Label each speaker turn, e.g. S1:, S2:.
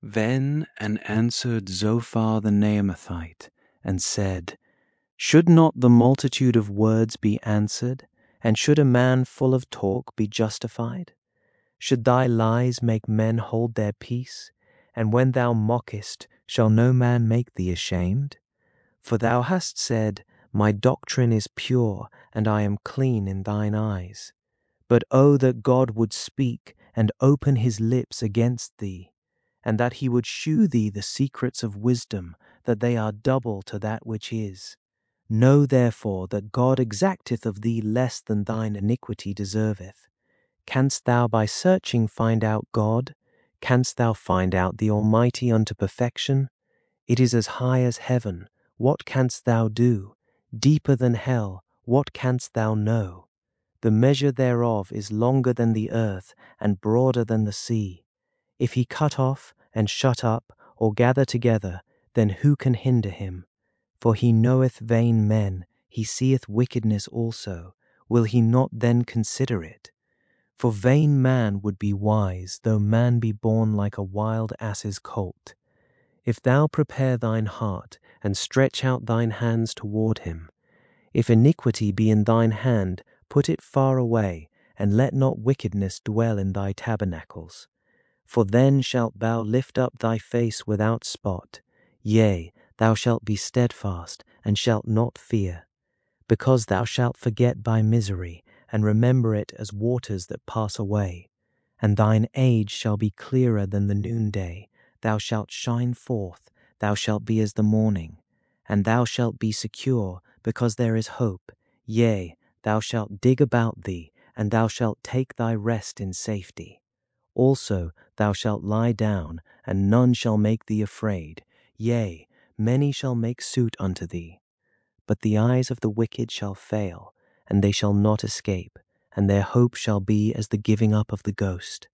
S1: Then and answered Zophar the Naamathite, and said, Should not the multitude of words be answered, and should a man full of talk be justified? Should thy lies make men hold their peace? And when thou mockest, shall no man make thee ashamed? For thou hast said, My doctrine is pure, and I am clean in thine eyes. But oh, that God would speak, and open his lips against thee, and that he would shew thee the secrets of wisdom, that they are double to that which is. Know therefore that God exacteth of thee less than thine iniquity deserveth. Canst thou by searching find out God? Canst thou find out the Almighty unto perfection? It is as high as heaven, what canst thou do? Deeper than hell, what canst thou know? The measure thereof is longer than the earth, and broader than the sea. If he cut off, and shut up, or gather together, then who can hinder him? For he knoweth vain men, he seeth wickedness also. Will he not then consider it? For vain man would be wise, though man be born like a wild ass's colt. If thou prepare thine heart, and stretch out thine hands toward him, if iniquity be in thine hand, put it far away, and let not wickedness dwell in thy tabernacles. For then shalt thou lift up thy face without spot, yea, thou shalt be steadfast, and shalt not fear. Because thou shalt forget thy misery, and remember it as waters that pass away. And thine age shall be clearer than the noonday, thou shalt shine forth, thou shalt be as the morning. And thou shalt be secure, because there is hope. Yea, thou shalt dig about thee, and thou shalt take thy rest in safety. Also thou shalt lie down, and none shall make thee afraid. Yea, many shall make suit unto thee. But the eyes of the wicked shall fail, and they shall not escape, and their hope shall be as the giving up of the ghost.